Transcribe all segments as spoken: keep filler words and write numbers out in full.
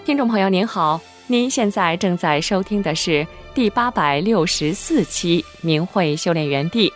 听众朋友您好，您现在正在收听的是第八百六十四期明慧修炼园地。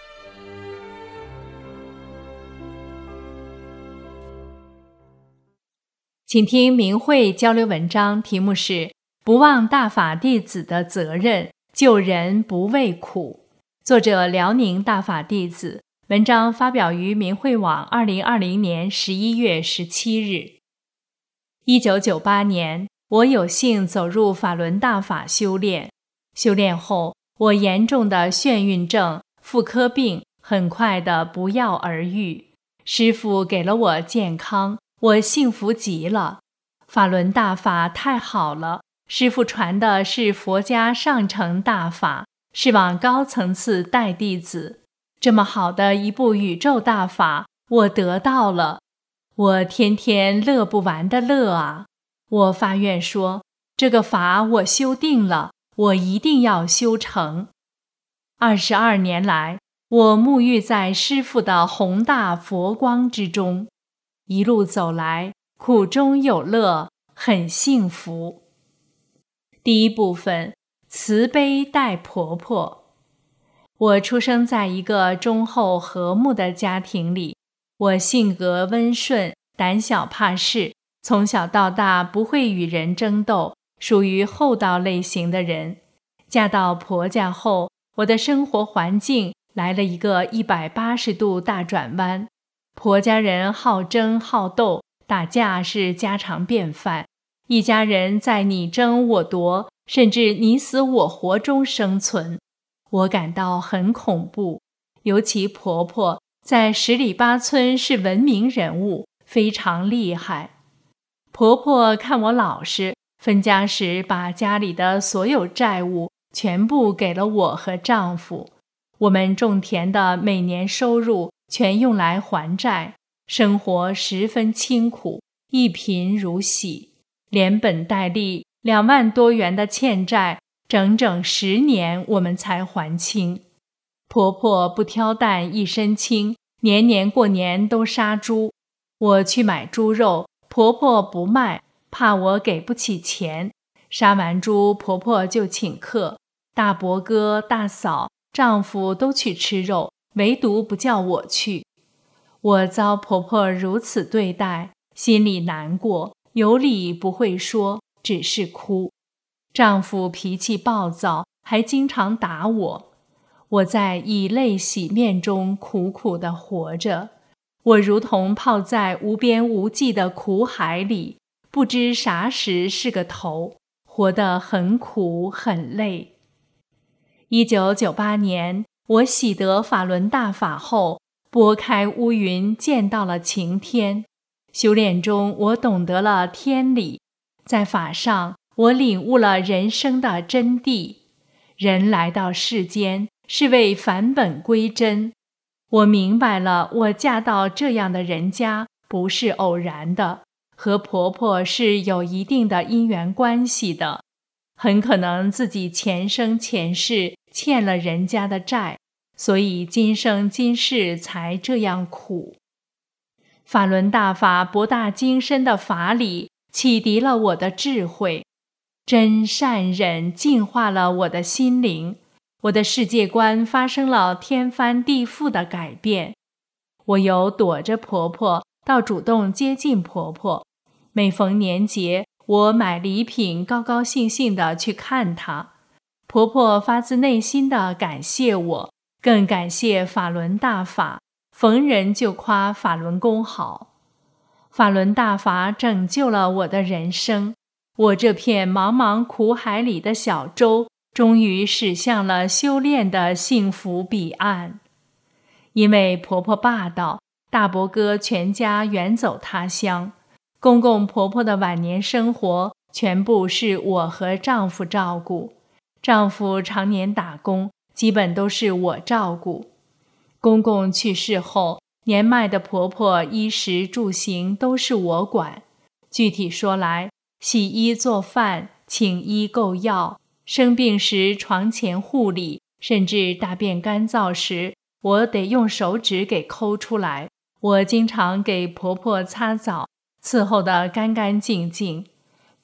请听明慧交流文章，题目是不忘大法弟子的责任，救人不畏苦。作者辽宁大法弟子，文章发表于明慧网二零二零年十一月十七日。一九九八年，我有幸走入法轮大法修炼。修炼后，我严重的眩晕症、妇科病很快的不药而愈。师父给了我健康，我幸福极了。法轮大法太好了，师父传的是佛家上乘大法，是往高层次带弟子。这么好的一部宇宙大法，我得到了，我天天乐不完的乐啊！我发愿说，这个法我修定了，我一定要修成。二十二年来，我沐浴在师父的宏大佛光之中，一路走来，苦中有乐，很幸福。第一部分，慈悲待婆婆。我出生在一个忠厚和睦的家庭里，我性格温顺，胆小怕事，从小到大不会与人争斗，属于厚道类型的人。嫁到婆家后，我的生活环境来了一个一百八十度大转弯。婆家人好争好斗，打架是家常便饭，一家人在你争我夺，甚至你死我活中生存。我感到很恐怖，尤其婆婆在十里八村是闻名人物，非常厉害。婆婆看我老实，分家时把家里的所有债务全部给了我和丈夫。我们种田的每年收入全用来还债，生活十分清苦，一贫如洗，连本带利两万多元的欠债，整整十年我们才还清。婆婆不挑担一身轻，年年过年都杀猪。我去买猪肉，婆婆不卖，怕我给不起钱。杀完猪，婆婆就请客，大伯哥、大嫂、丈夫都去吃肉，唯独不叫我去。我遭婆婆如此对待，心里难过，有理不会说，只是哭。丈夫脾气暴躁，还经常打我。我在以泪洗面中苦苦地活着，我如同泡在无边无际的苦海里，不知啥时是个头，活得很苦很累。一九九八年，我喜得法轮大法后，拨开乌云，见到了晴天。修炼中，我懂得了天理，在法上，我领悟了人生的真谛。人来到世间，是为返本归真。我明白了，我嫁到这样的人家不是偶然的，和婆婆是有一定的因缘关系的，很可能自己前生前世欠了人家的债，所以今生今世才这样苦。法轮大法博大精深的法理启迪了我的智慧，真善忍净化了我的心灵，我的世界观发生了天翻地覆的改变。我由躲着婆婆到主动接近婆婆，每逢年节，我买礼品，高高兴兴地去看她。婆婆发自内心地感谢我，更感谢法轮大法，逢人就夸法轮功好。法轮大法拯救了我的人生，我这片茫茫苦海里的小舟，终于驶向了修炼的幸福彼岸。因为婆婆霸道，大伯哥全家远走他乡，公公婆婆的晚年生活全部是我和丈夫照顾。丈夫常年打工，基本都是我照顾。公公去世后，年迈的婆婆衣食住行都是我管。具体说来，洗衣做饭、请医购药，生病时床前护理，甚至大便干燥时，我得用手指给抠出来。我经常给婆婆擦澡，伺候得干干净净。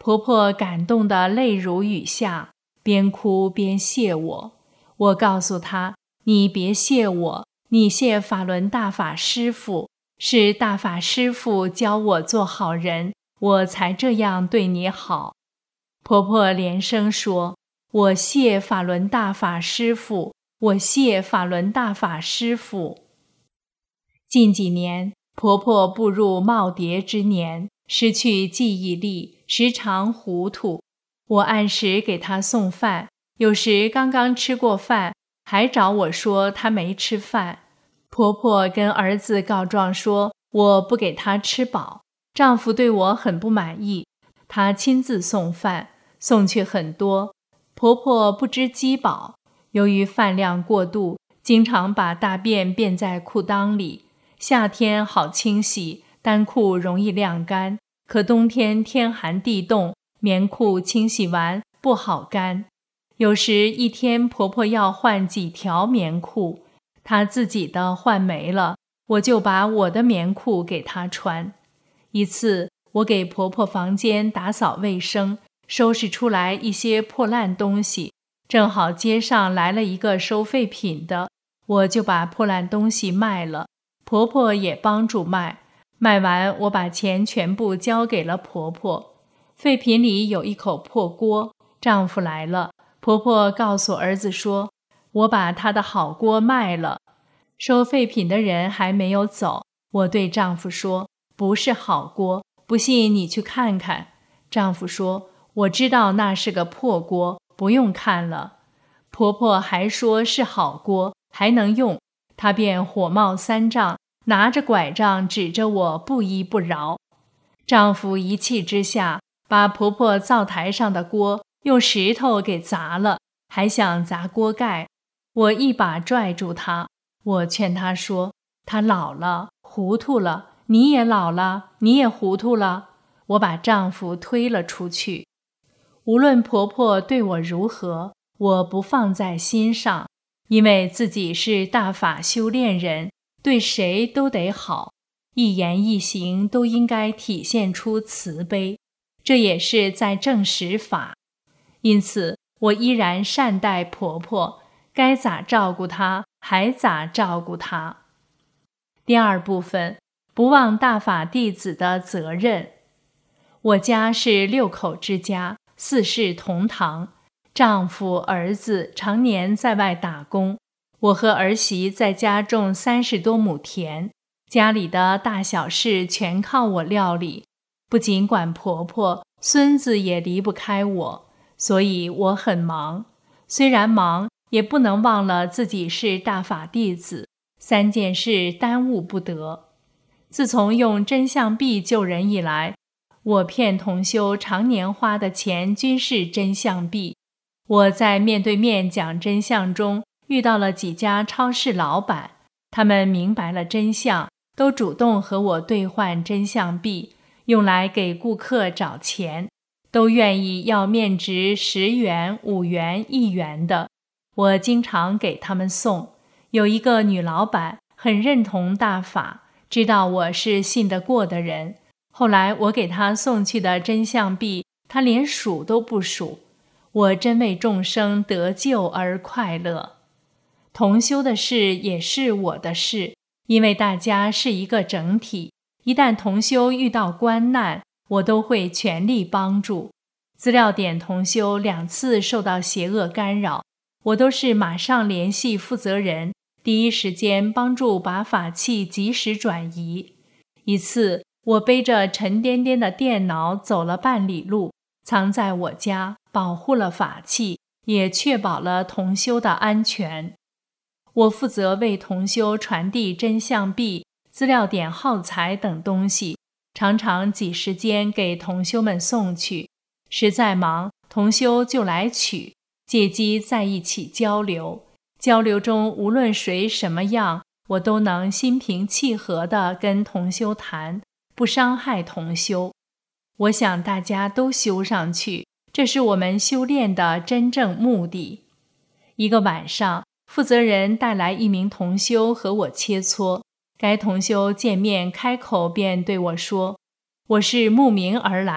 婆婆感动得泪如雨下，边哭边谢我。我告诉她，你别谢我，你谢法轮大法师父，是大法师父教我做好人，我才这样对你好。婆婆连声说，我谢法轮大法师父，我谢法轮大法师父。近几年，婆婆步入耄耋之年，失去记忆力，时常糊涂。我按时给她送饭，有时刚刚吃过饭，还找我说她没吃饭。婆婆跟儿子告状说，我不给她吃饱。丈夫对我很不满意，他亲自送饭，送去很多。婆婆不知饥饱，由于饭量过度，经常把大便便在裤裆里。夏天好清洗，单裤容易晾干，可冬天天寒地冻，棉裤清洗完不好干。有时一天婆婆要换几条棉裤，她自己的换没了，我就把我的棉裤给她穿。一次我给婆婆房间打扫卫生，收拾出来一些破烂东西，正好街上来了一个收废品的，我就把破烂东西卖了，婆婆也帮助卖。卖完我把钱全部交给了婆婆。废品里有一口破锅，丈夫来了，婆婆告诉儿子说，我把他的好锅卖了。收废品的人还没有走，我对丈夫说，不是好锅，不信你去看看。丈夫说，我知道那是个破锅，不用看了。婆婆还说是好锅，还能用，她便火冒三丈，拿着拐杖指着我不依不饶。丈夫一气之下，把婆婆灶台上的锅用石头给砸了，还想砸锅盖。我一把拽住他，我劝他说，他老了，糊涂了，你也老了，你也糊涂了。我把丈夫推了出去。无论婆婆对我如何，我不放在心上，因为自己是大法修炼人，对谁都得好，一言一行都应该体现出慈悲，这也是在证实法。因此我依然善待婆婆，该咋照顾她还咋照顾她。第二部分，不忘大法弟子的责任。我家是六口之家，四世同堂，丈夫儿子常年在外打工，我和儿媳在家种三十多亩田，家里的大小事全靠我料理，不仅管婆婆，孙子也离不开我，所以我很忙。虽然忙，也不能忘了自己是大法弟子，三件事耽误不得。自从用真相币救人以来，我骗同修常年花的钱均是真相币。我在面对面讲真相中遇到了几家超市老板，他们明白了真相，都主动和我兑换真相币，用来给顾客找钱，都愿意要面值十元、五元、一元的。我经常给他们送。有一个女老板很认同大法，知道我是信得过的人。后来我给她送去的真相币，她连数都不数。我真为众生得救而快乐。同修的事也是我的事，因为大家是一个整体，一旦同修遇到关难，我都会全力帮助。资料点同修两次受到邪恶干扰，我都是马上联系负责人，第一时间帮助把法器及时转移。一次我背着沉甸甸的电脑走了半里路，藏在我家，保护了法器，也确保了同修的安全。我负责为同修传递真相币、资料点耗材等东西，常常挤时间给同修们送去。实在忙，同修就来取，借机在一起交流。交流中无论谁什么样，我都能心平气和地跟同修谈，不伤害同修。我想大家都修上去，这是我们修炼的真正目的。一个晚上，负责人带来一名同修和我切磋，该同修见面开口便对我说，我是慕名而来，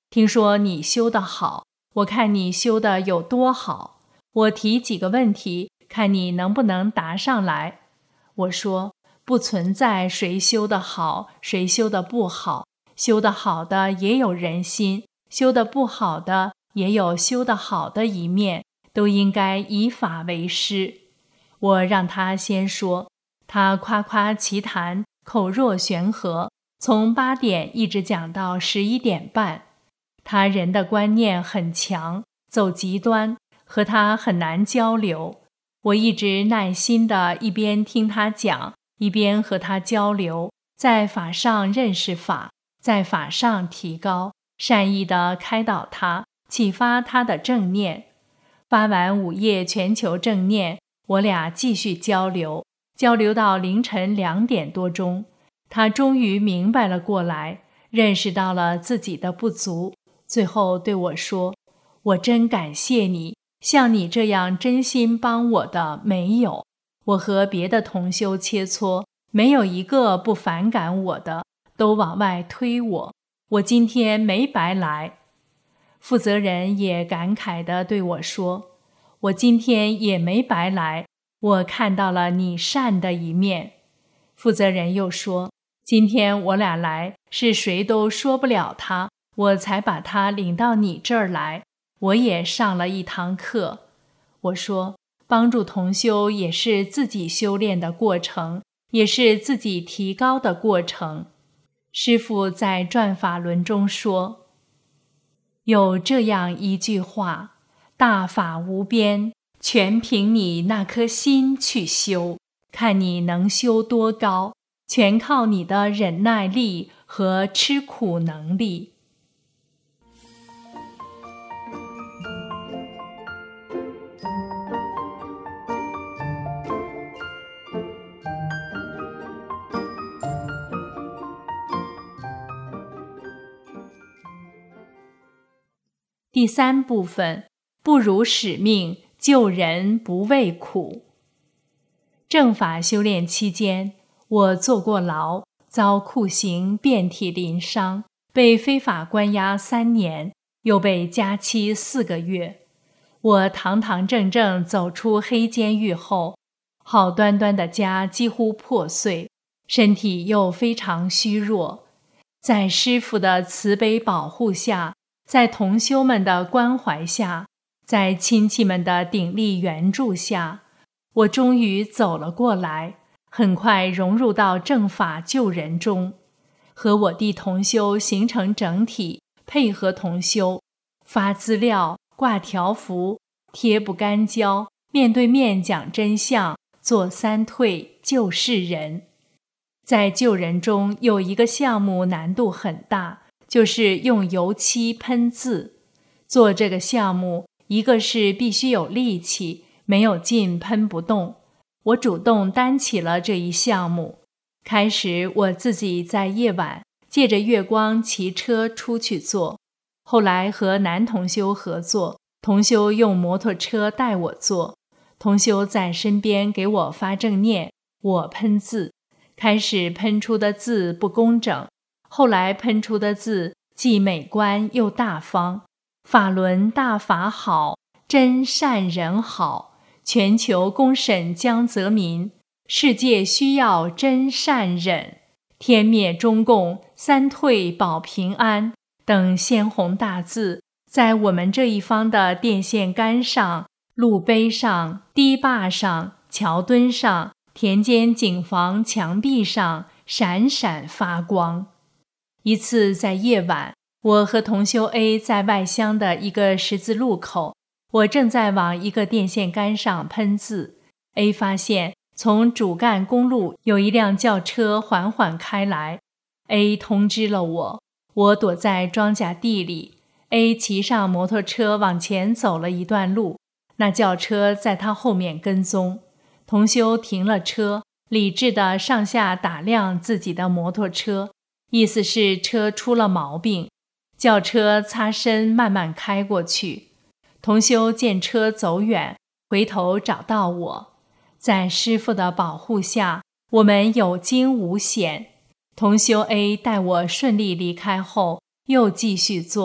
听说你修得好，我看你修得有多好，我提几个问题，看你能不能答上来。我说，不存在谁修得好，谁修得不好，修得好的也有人心，修得不好的也有修得好的一面，都应该以法为师。我让他先说，他夸夸其谈，口若悬河，从八点一直讲到十一点半。他人的观念很强，走极端，和他很难交流。我一直耐心地一边听他讲，一边和他交流，在法上认识法，在法上提高，善意地开导他，启发他的正念。发完午夜全球正念，我俩继续交流，交流到凌晨两点多钟，他终于明白了过来，认识到了自己的不足，最后对我说，我真感谢你，像你这样真心帮我的没有，我和别的同修切磋，没有一个不反感我的，都往外推我，我今天没白来。负责人也感慨地对我说，我今天也没白来，我看到了你善的一面。负责人又说，今天我俩来，是谁都说不了他，我才把他领到你这儿来，我也上了一堂课。我说，帮助同修也是自己修炼的过程，也是自己提高的过程。师父在转法轮中说，有这样一句话，大法无边，全凭你那颗心去修，看你能修多高，全靠你的忍耐力和吃苦能力。第三部分，不辱使命，救人不畏苦。正法修炼期间，我坐过牢，遭酷刑，遍体鳞伤，被非法关押三年，又被加期四个月。我堂堂正正走出黑监狱后，好端端的家几乎破碎，身体又非常虚弱。在师父的慈悲保护下，在同修们的关怀下，在亲戚们的鼎力援助下，我终于走了过来，很快融入到正法救人中，和我弟同修形成整体，配合同修，发资料、挂条幅、贴不干胶，面对面讲真相，做三退，救世人。在救人中有一个项目难度很大，就是用油漆喷字。做这个项目，一个是必须有力气，没有劲喷不动。我主动担起了这一项目。开始我自己在夜晚借着月光骑车出去做，后来和男同修合作，同修用摩托车带我做，同修在身边给我发正念，我喷字。开始喷出的字不工整，后来喷出的字既美观又大方。法轮大法好，真善人好，全球公审江泽民，世界需要真善忍，天灭中共，三退保平安等鲜红大字，在我们这一方的电线杆上、路碑上、堤坝上、桥墩上、田间井房墙壁上闪闪发光。一次在夜晚，我和同修 A 在外乡的一个十字路口，我正在往一个电线杆上喷字。A 发现从主干公路有一辆轿车缓缓开来， A 通知了我，我躲在庄稼地里。 A 骑上摩托车往前走了一段路，那轿车在他后面跟踪。同修停了车，理智地上下打量自己的摩托车，意思是车出了毛病。轿车擦身慢慢开过去，同修见车走远，回头找到我。在师父的保护下，我们有惊无险。同修 A 带我顺利离开后，又继续做，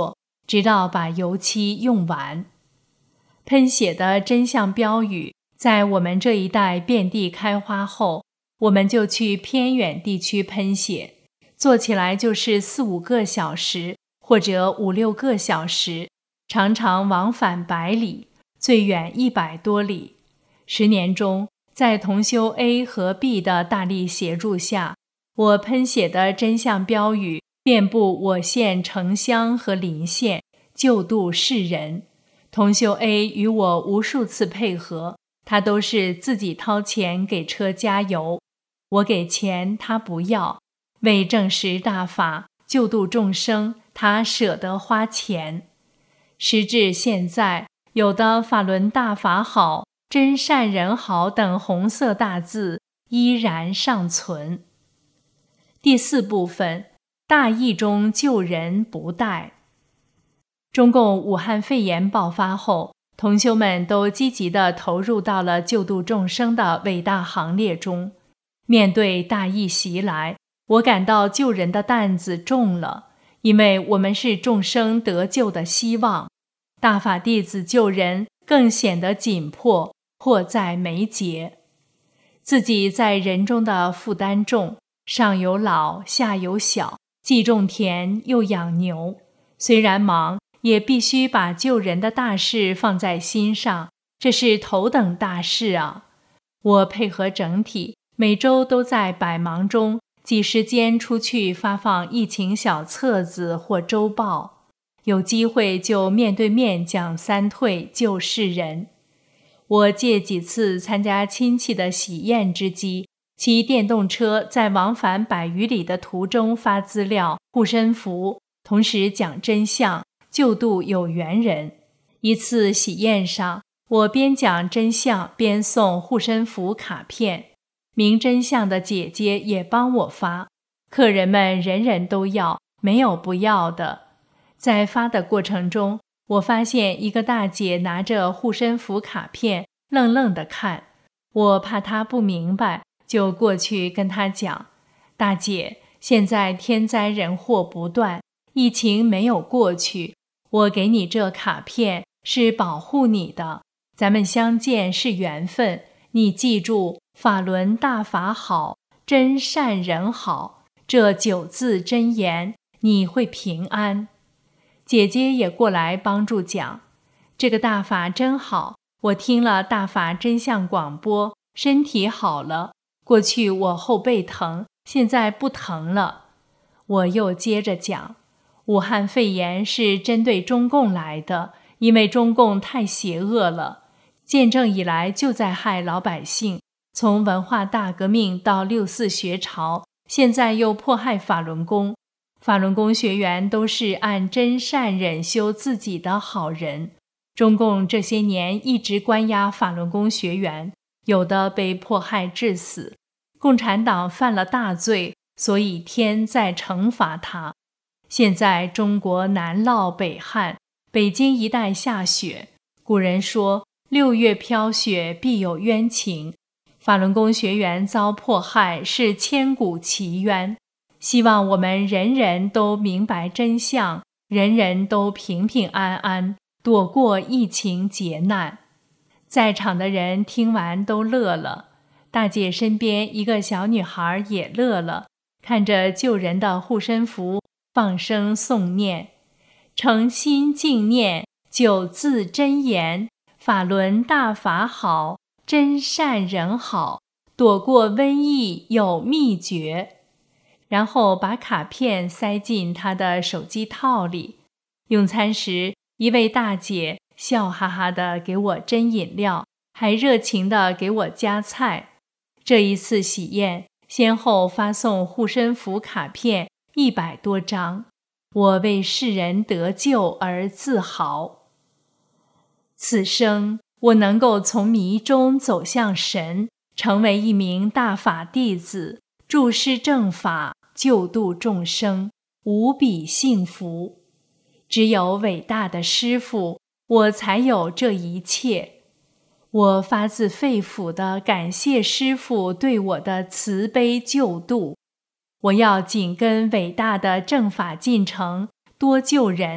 直到把油漆用完。喷血的真相标语在我们这一带遍地开花后，我们就去偏远地区喷血，做起来就是四五个小时或者五六个小时，常常往返百里，最远一百多里。十年中，在同修 A 和 B 的大力协助下，我喷血的真相标语遍布我县城乡和邻县，救度世人。同修 A 与我无数次配合，他都是自己掏钱给车加油，我给钱他不要，为证实大法救度众生，他舍得花钱。时至现在，有的法轮大法好、真善人好等红色大字依然尚存。第四部分，大义中救人不怠。中共武汉肺炎爆发后，同修们都积极地投入到了救度众生的伟大行列中。面对大疫袭来，我感到救人的担子重了，因为我们是众生得救的希望。大法弟子救人更显得紧迫，迫在眉睫。自己在人中的负担重，上有老，下有小，既种田又养牛，虽然忙，也必须把救人的大事放在心上，这是头等大事啊！我配合整体，每周都在百忙中挤时间出去发放疫情小册子或周报，有机会就面对面讲三退救世人。我借几次参加亲戚的喜宴之机，骑电动车在往返百余里的途中发资料、护身符，同时讲真相，救度有缘人。一次喜宴上，我边讲真相边送护身符卡片，明真相的姐姐也帮我发，客人们人人都要，没有不要的。在发的过程中，我发现一个大姐拿着护身符卡片愣愣地看，我怕她不明白，就过去跟她讲，大姐，现在天灾人祸不断，疫情没有过去，我给你这卡片是保护你的，咱们相见是缘分，你记住法轮大法好，真善人好，这九字真言，你会平安。姐姐也过来帮助讲，这个大法真好，我听了大法真相广播，身体好了，过去我后背疼，现在不疼了。我又接着讲，武汉肺炎是针对中共来的，因为中共太邪恶了，建政以来就在害老百姓，从文化大革命到六四学潮，现在又迫害法轮功。法轮功学员都是按真善忍修自己的好人，中共这些年一直关押法轮功学员，有的被迫害致死。共产党犯了大罪，所以天在惩罚他。现在中国南涝北旱，北京一带下雪，古人说六月飘雪必有冤情，法轮功学员遭迫害是千古奇冤。希望我们人人都明白真相，人人都平平安安，躲过疫情劫难。在场的人听完都乐了，大姐身边一个小女孩也乐了，看着救人的护身符，放声诵念，诚心敬念九字真言，法轮大法好，真善人好，躲过瘟疫有秘诀。然后把卡片塞进他的手机套里。用餐时，一位大姐笑哈哈地给我斟饮料，还热情地给我夹菜。这一次喜宴，先后发送护身符卡片一百多张，我为世人得救而自豪。此生我能够从迷中走向神，成为一名大法弟子，注释正法，救度众生，无比幸福。只有伟大的师父，我才有这一切。我发自肺腑地感谢师父对我的慈悲救度。我要紧跟伟大的正法进程，多救人，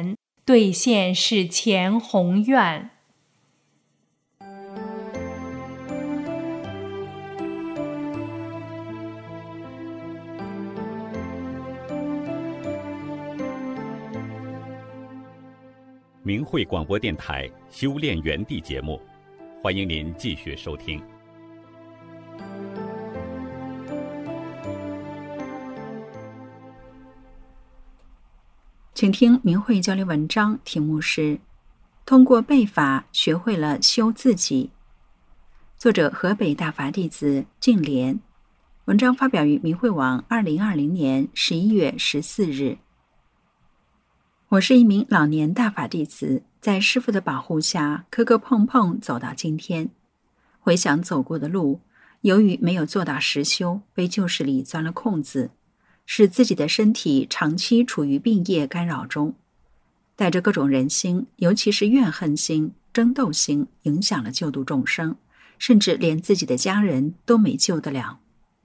兑现是前宏愿。 明慧广播电台修炼园地节目，欢迎您继续收听。 请听明慧交流文章，题目是通过背法学会了修自己。作者河北大法弟子净莲，文章发表于明慧网二零二零年十一月十四日。我是一名老年大法弟子，在师父的保护下磕磕碰碰走到今天。回想走过的路，由于没有做到实修，被旧事里钻了空子，使自己的身体长期处于病业干扰中，带着各种人心，尤其是怨恨心、争斗心，影响了救度众生，甚至连自己的家人都没救得了。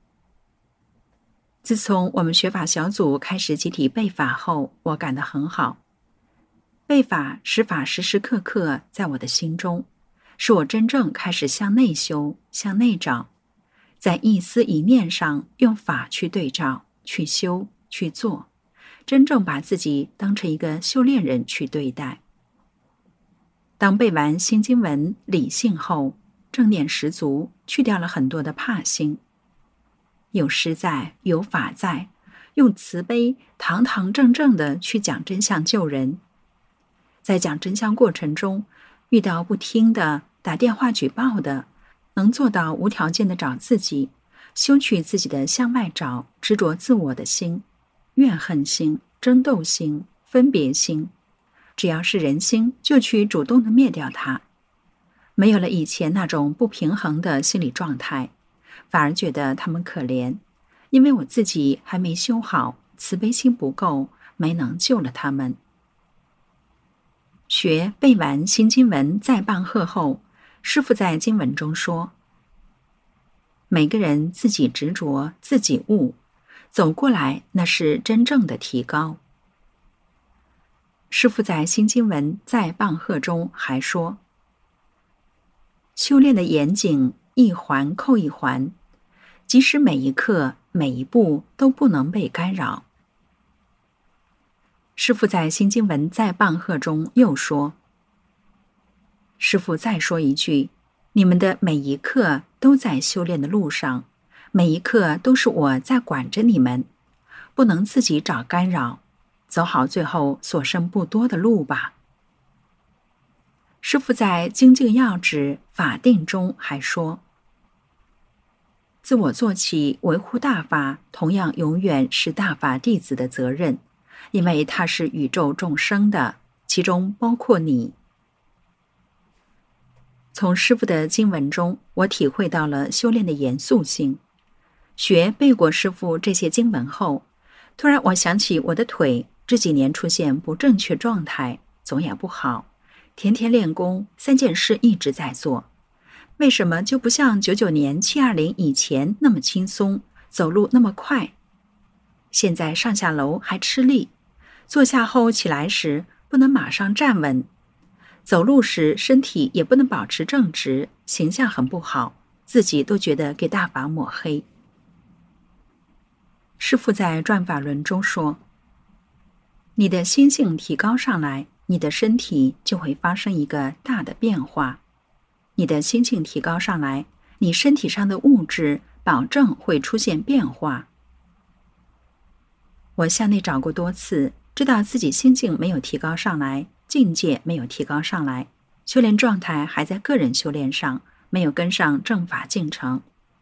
自从我们学法小组开始集体背法后，我感到很好。背法使法时时刻刻在我的心中，使我真正开始向内修、向内找，在一思一念上用法去对照、去修、去做，真正把自己当成一个修炼人去对待。当背完心经文理性后，正念十足，去掉了很多的怕心。有师在，有法在，用慈悲堂堂正正的去讲真相救人。在讲真相过程中，遇到不听的、打电话举报的，能做到无条件的找自己，修去自己的向外找、执着自我的心、怨恨心、争斗心、分别心，只要是人心，就去主动的灭掉它。没有了以前那种不平衡的心理状态，反而觉得他们可怜，因为我自己还没修好，慈悲心不够，没能救了他们。学背完心经文再棒喝后，师父在经文中说，每个人自己执着，自己悟，走过来那是真正的提高。师父在心经文再棒喝中还说，修炼的严谨一环扣一环，即使每一刻每一步都不能被干扰。师父在心经文在棒喝中又说，师父再说一句，你们的每一刻都在修炼的路上，每一刻都是我在管着你们，不能自己找干扰，走好最后所剩不多的路吧。师父在精进要旨法定中还说，自我做起维护大法，同样永远是大法弟子的责任，因为它是宇宙众生的，其中包括你。从师父的经文中，我体会到了修炼的严肃性。学背过师父这些经文后，突然我想起我的腿这几年出现不正确状态，总也不好，天天练功，三件事一直在做，为什么就不像九九年七二零以前那么轻松，走路那么快？现在上下楼还吃力，坐下后起来时不能马上站稳，走路时身体也不能保持正直，形象很不好，自己都觉得给大法抹黑。师父在转法轮中说，你的心性提高上来，你的身体就会发生一个大的变化。你的心性提高上来，你身体上的物质保证会出现变化。我向内找过多次，知道自己心境没有提高上来，境界没有提高上来，修炼状态还在个人修炼上，没有跟上正法进程。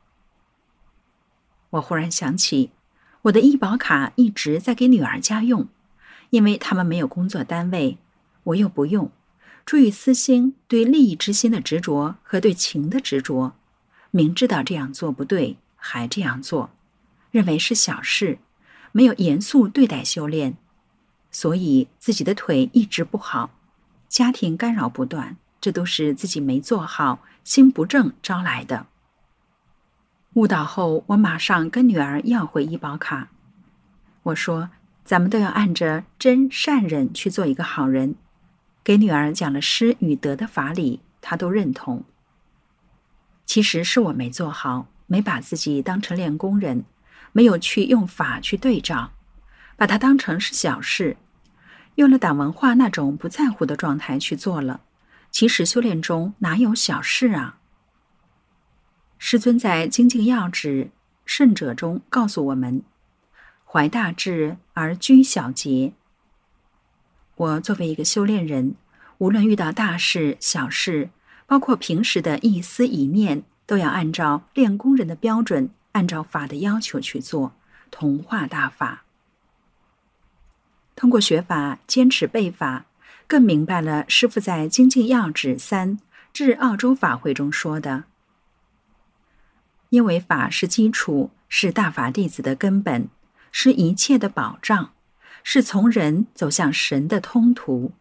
我忽然想起，我的医保卡一直在给女儿家用，因为他们没有工作单位，我又不用。出于私心，对利益之心的执着和对情的执着，明知道这样做不对，还这样做，认为是小事，没有严肃对待修炼，所以自己的腿一直不好，家庭干扰不断，这都是自己没做好，心不正招来的。悟道后，我马上跟女儿要回医保卡。我说，咱们都要按着真善忍去做一个好人， 给女儿讲了失与得的法理，她都认同。其实是我没做好，没把自己当成练功人，没有去用法去对照，把它当成是小事，用了党文化那种不在乎的状态去做了。其实修炼中哪有小事啊？师尊在《精进要旨圣者》中告诉我们，怀大志而居小节。我作为一个修炼人，无论遇到大事小事，包括平时的一思一念，都要按照练功人的标准，按照法的要求去做，同化大法。通过学法，坚持背法，更明白了师父在《精进要旨三至澳洲法会中说的，因为法是基础，是大法弟子的根本，是一切的保障，是从人走向神的通途。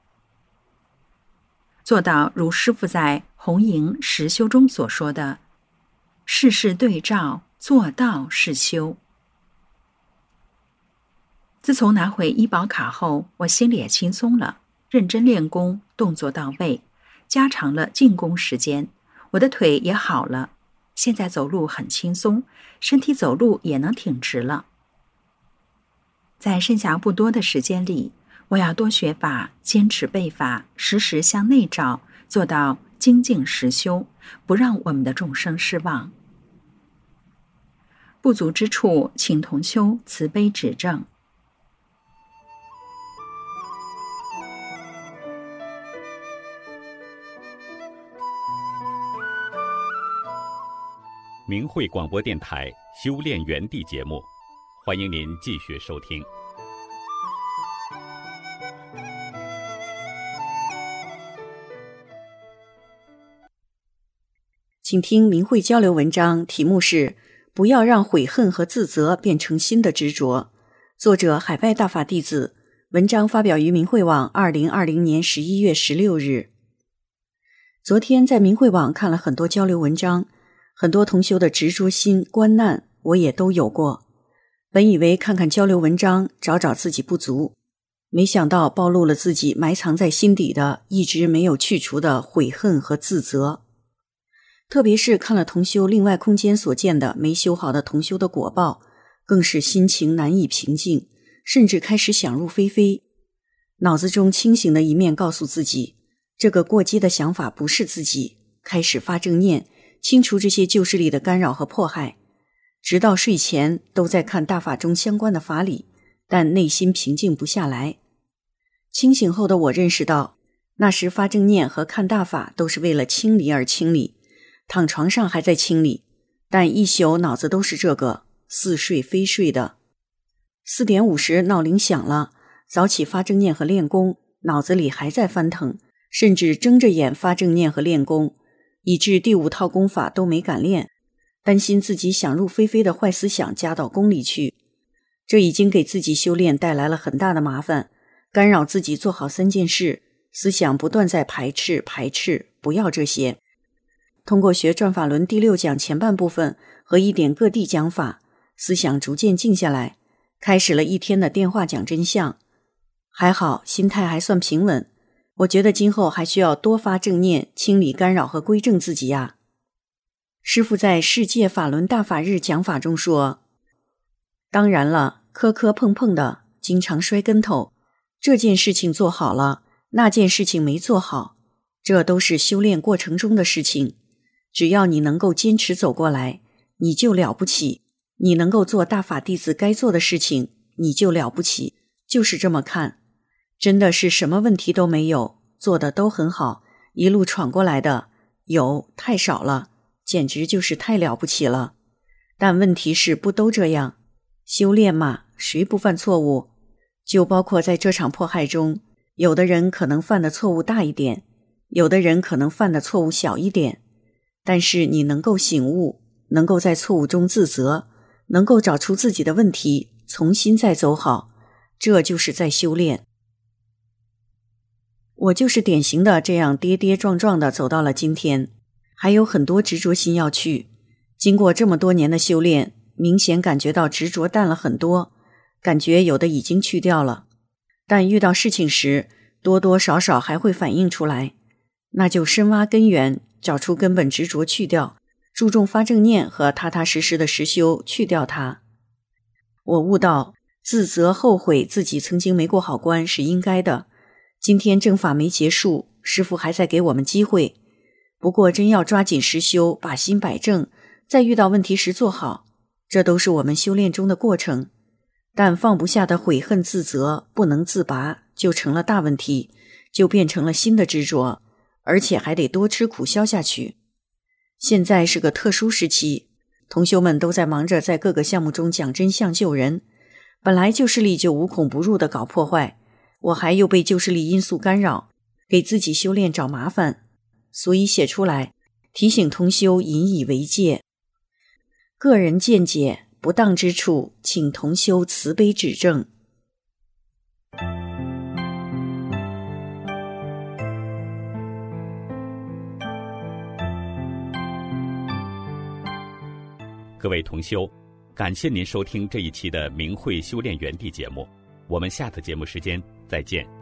做到如师父在红营实修中所说的，事事对照，做到是修。自从拿回医保卡后，我心里也轻松了，认真练功，动作到位，加长了静功时间，我的腿也好了，现在走路很轻松，身体走路也能挺直了。在剩下不多的时间里，我要多学法，坚持背法，时时向内照，做到精进实修，不让我们的众生失望。不足之处，请同修慈悲指正。 明慧广播电台修炼园地节目，欢迎您继续收听。 请听明慧交流文章，题目是不要让悔恨和自责变成新的执着，作者海外大法弟子，文章发表于明慧网二零二零年十一月十六日。昨天在明慧网看了很多交流文章，很多同修的执着心观难我也都有过，本以为看看交流文章找找自己不足，没想到暴露了自己埋藏在心底的一直没有去除的悔恨和自责。特别是看了同修另外空间所见的没修好的同修的果报，更是心情难以平静，甚至开始想入非非。脑子中清醒的一面告诉自己，这个过激的想法不是自己，开始发正念，清除这些旧势力的干扰和迫害。直到睡前都在看大法中相关的法理，但内心平静不下来。清醒后的我认识到，那时发正念和看大法都是为了清理而清理，躺床上还在清理，但一宿脑子都是这个，似睡非睡的。四点五十闹铃响了，早起发正念和练功，脑子里还在翻腾，甚至睁着眼发正念和练功，以致第五套功法都没敢练，担心自己想入非非的坏思想加到功里去。这已经给自己修炼带来了很大的麻烦，干扰自己做好三件事，思想不断在排斥排斥，不要这些。通过学转法轮第六讲前半部分和一点各地讲法，思想逐渐静下来，开始了一天的电话讲真相。还好心态还算平稳，我觉得今后还需要多发正念，清理干扰和归正自己呀。师父在世界法轮大法日讲法中说，当然了，磕磕碰碰的，经常摔跟头，这件事情做好了，那件事情没做好，这都是修炼过程中的事情。只要你能够坚持走过来，你就了不起，你能够做大法弟子该做的事情，你就了不起，就是这么看。真的是什么问题都没有，做的都很好，一路闯过来的，有太少了，简直就是太了不起了。但问题是不都这样？修炼嘛，谁不犯错误？就包括在这场迫害中，有的人可能犯的错误大一点，有的人可能犯的错误小一点，但是你能够醒悟，能够在错误中自责，能够找出自己的问题，重新再走好，这就是在修炼。我就是典型的这样跌跌撞撞的走到了今天，还有很多执着心要去。经过这么多年的修炼，明显感觉到执着淡了很多，感觉有的已经去掉了。但遇到事情时， 多多少少还会反映出来，那就深挖根源，找出根本执着去掉，注重发正念和踏踏实实的实修，去掉它。我悟到自责后悔自己曾经没过好关是应该的，今天正法没结束，师父还在给我们机会，不过真要抓紧实修，把心摆正，在遇到问题时做好，这都是我们修炼中的过程。但放不下的悔恨自责不能自拔，就成了大问题，就变成了新的执着，而且还得多吃苦消下去。现在是个特殊时期，同修们都在忙着在各个项目中讲真相救人，本来旧势力就无孔不入地搞破坏，我还又被旧势力因素干扰，给自己修炼找麻烦，所以写出来提醒同修引以为戒。个人见解不当之处，请同修慈悲指正。 各位同修，感谢您收听这一期的明慧修炼园地节目，我们下次节目时间再见。